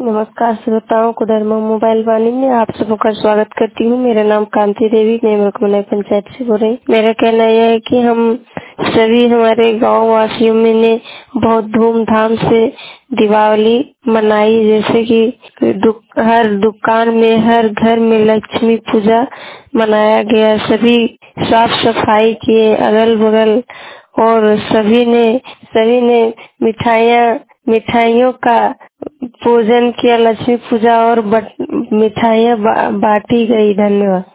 नमस्कार श्रोताओं को धर्म मोबाइल वाणी में आप सबका स्वागत करती हूँ। मेरा नाम कांति देवी, मैं मरकुमनाई पंचायत से बोल रही। मेरा कहना यह है कि हम सभी हमारे गांव वासियों में ने बहुत धूमधाम से दीपावली मनाई, जैसे कि हर दुकान में, हर घर में लक्ष्मी पूजा मनाया गया। सभी साफ सफाई किए अगल बगल, और सभी ने मिठाइयों का पूजन किया, लक्ष्मी पूजा और मिठाइयाँ बांटी गई। धन्यवाद।